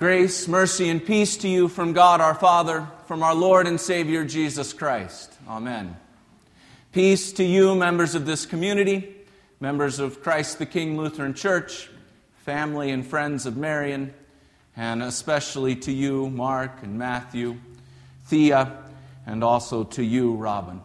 Grace, mercy, and peace to you from God our Father, from our Lord and Savior Jesus Christ. Amen. Peace to you, members of this community, members of Christ the King Lutheran Church, family and friends of Marion, and especially to you, Mark and Matthew, Thea, and also to you, Robin.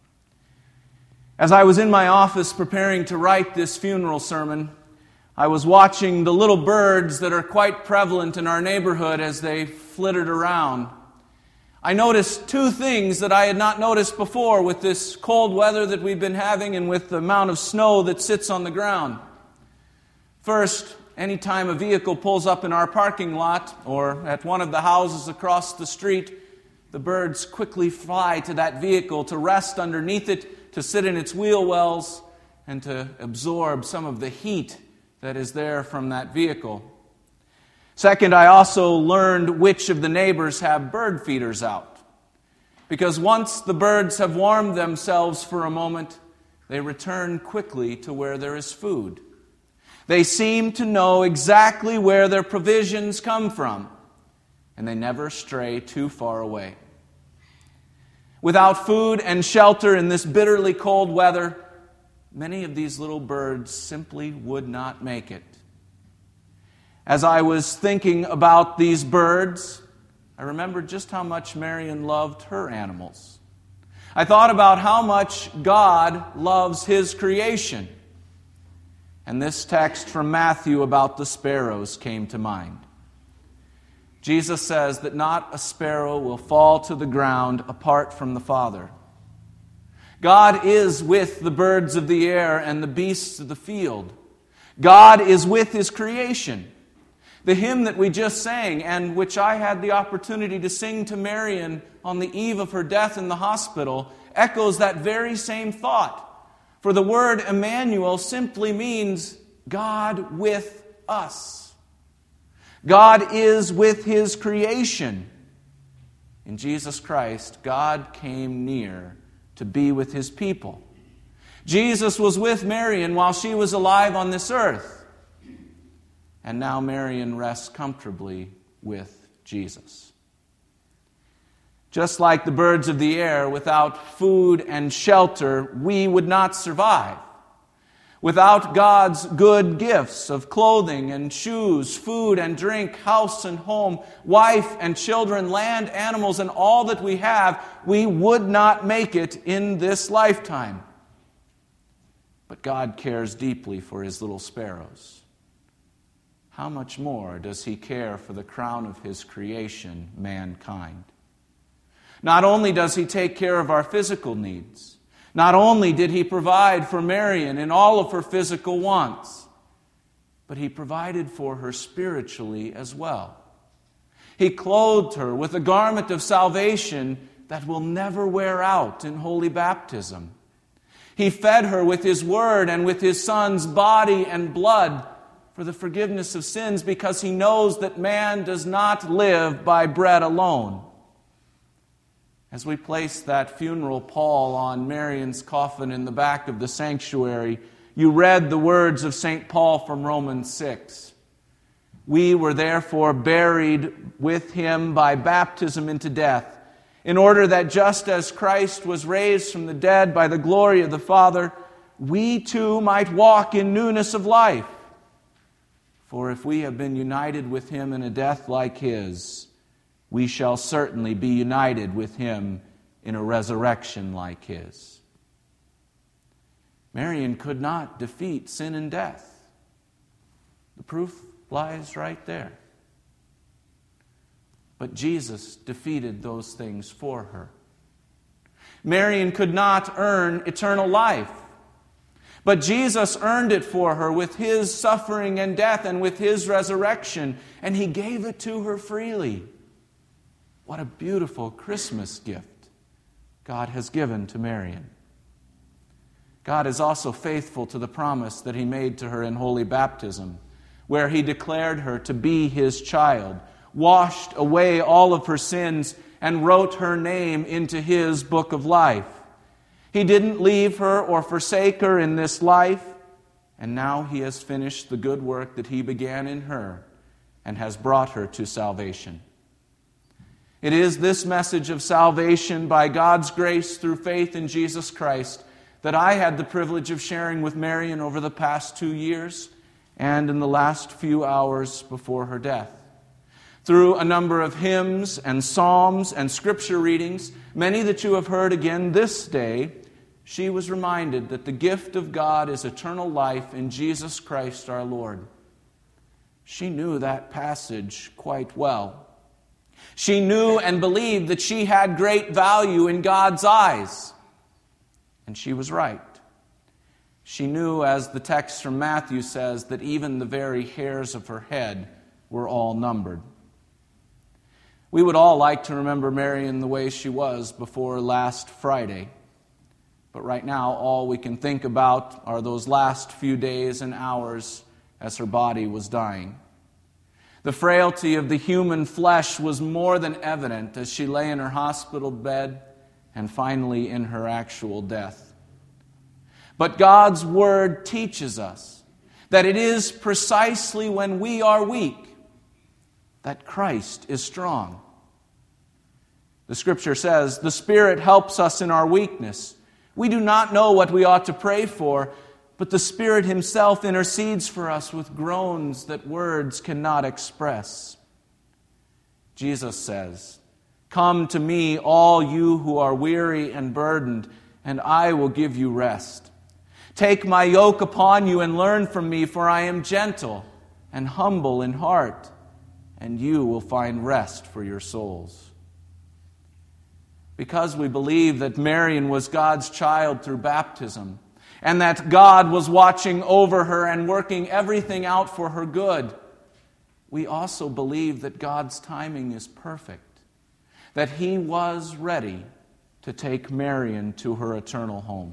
As I was in my office preparing to write this funeral sermon, I was watching the little birds that are quite prevalent in our neighborhood as they flittered around. I noticed two things that I had not noticed before with this cold weather that we've been having and with the amount of snow that sits on the ground. First, anytime a vehicle pulls up in our parking lot or at one of the houses across the street, the birds quickly fly to that vehicle to rest underneath it, to sit in its wheel wells, and to absorb some of the heat that is there from that vehicle. Second, I also learned which of the neighbors have bird feeders out. Because once the birds have warmed themselves for a moment, they return quickly to where there is food. They seem to know exactly where their provisions come from, and they never stray too far away. Without food and shelter in this bitterly cold weather, many of these little birds simply would not make it. As I was thinking about these birds, I remembered just how much Marion loved her animals. I thought about how much God loves His creation. And this text from Matthew about the sparrows came to mind. Jesus says that not a sparrow will fall to the ground apart from the Father. God is with the birds of the air and the beasts of the field. God is with His creation. The hymn that we just sang, and which I had the opportunity to sing to Marion on the eve of her death in the hospital, echoes that very same thought. For the word Emmanuel simply means God with us. God is with His creation. In Jesus Christ, God came near to be with His people. Jesus was with Marion while she was alive on this earth. And now Marion rests comfortably with Jesus. Just like the birds of the air, without food and shelter, we would not survive. Without God's good gifts of clothing and shoes, food and drink, house and home, wife and children, land, animals, and all that we have, we would not make it in this lifetime. But God cares deeply for His little sparrows. How much more does He care for the crown of His creation, mankind? Not only does He take care of our physical needs, not only did He provide for Marion in all of her physical wants, but He provided for her spiritually as well. He clothed her with a garment of salvation that will never wear out in holy baptism. He fed her with His word and with His Son's body and blood for the forgiveness of sins, because He knows that man does not live by bread alone. As we place that funeral pall on Marion's coffin in the back of the sanctuary, you read the words of St. Paul from Romans 6. We were therefore buried with Him by baptism into death, in order that just as Christ was raised from the dead by the glory of the Father, we too might walk in newness of life. For if we have been united with Him in a death like His, we shall certainly be united with Him in a resurrection like His. Marion could not defeat sin and death. The proof lies right there. But Jesus defeated those things for her. Marion could not earn eternal life. But Jesus earned it for her with His suffering and death and with His resurrection, and He gave it to her freely. What a beautiful Christmas gift God has given to Marion. God is also faithful to the promise that He made to her in holy baptism, where He declared her to be His child, washed away all of her sins, and wrote her name into His book of life. He didn't leave her or forsake her in this life, and now He has finished the good work that He began in her, and has brought her to salvation. It is this message of salvation by God's grace through faith in Jesus Christ that I had the privilege of sharing with Marion over the past 2 years and in the last few hours before her death. Through a number of hymns and psalms and scripture readings, many that you have heard again this day, she was reminded that the gift of God is eternal life in Jesus Christ our Lord. She knew that passage quite well. She knew and believed that she had great value in God's eyes. And she was right. She knew, as the text from Matthew says, that even the very hairs of her head were all numbered. We would all like to remember Marion the way she was before last Friday. But right now, all we can think about are those last few days and hours as her body was dying. The frailty of the human flesh was more than evident as she lay in her hospital bed and finally in her actual death. But God's Word teaches us that it is precisely when we are weak that Christ is strong. The Scripture says, "The Spirit helps us in our weakness. We do not know what we ought to pray for, but the Spirit Himself intercedes for us with groans that words cannot express." Jesus says, "Come to me, all you who are weary and burdened, and I will give you rest. Take my yoke upon you and learn from me, for I am gentle and humble in heart, and you will find rest for your souls." Because we believe that Marion was God's child through baptism, and that God was watching over her and working everything out for her good, we also believe that God's timing is perfect, that He was ready to take Marion to her eternal home.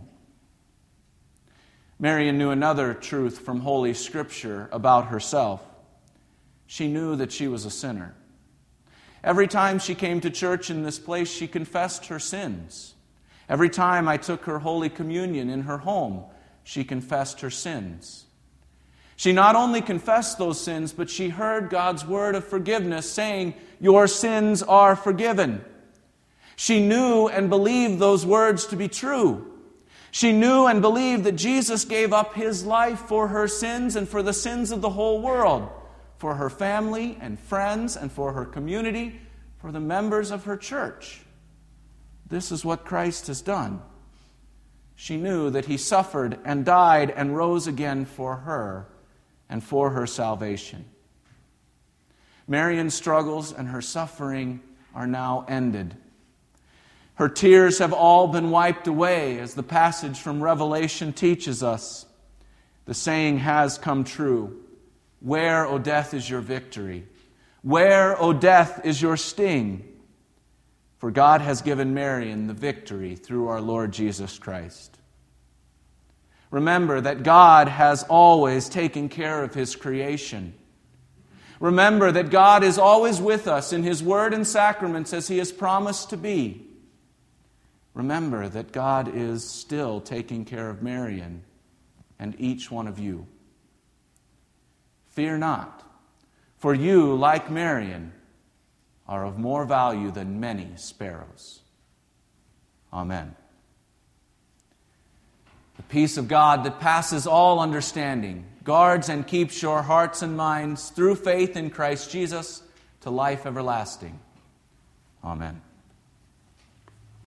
Marion knew another truth from Holy Scripture about herself. She knew that she was a sinner. Every time she came to church in this place, she confessed her sins. Every time I took her Holy Communion in her home, she confessed her sins. She not only confessed those sins, but she heard God's word of forgiveness saying, "Your sins are forgiven." She knew and believed those words to be true. She knew and believed that Jesus gave up His life for her sins and for the sins of the whole world, for her family and friends and for her community, for the members of her church. This is what Christ has done. She knew that He suffered and died and rose again for her and for her salvation. Marion's struggles and her suffering are now ended. Her tears have all been wiped away, as the passage from Revelation teaches us. The saying has come true. "Where, O death, is your victory? Where, O death, is your sting?" For God has given Marion the victory through our Lord Jesus Christ. Remember that God has always taken care of His creation. Remember that God is always with us in His word and sacraments as He has promised to be. Remember that God is still taking care of Marion and each one of you. Fear not, for you, like Marion, are of more value than many sparrows. Amen. The peace of God that passes all understanding guards and keeps your hearts and minds through faith in Christ Jesus to life everlasting. Amen.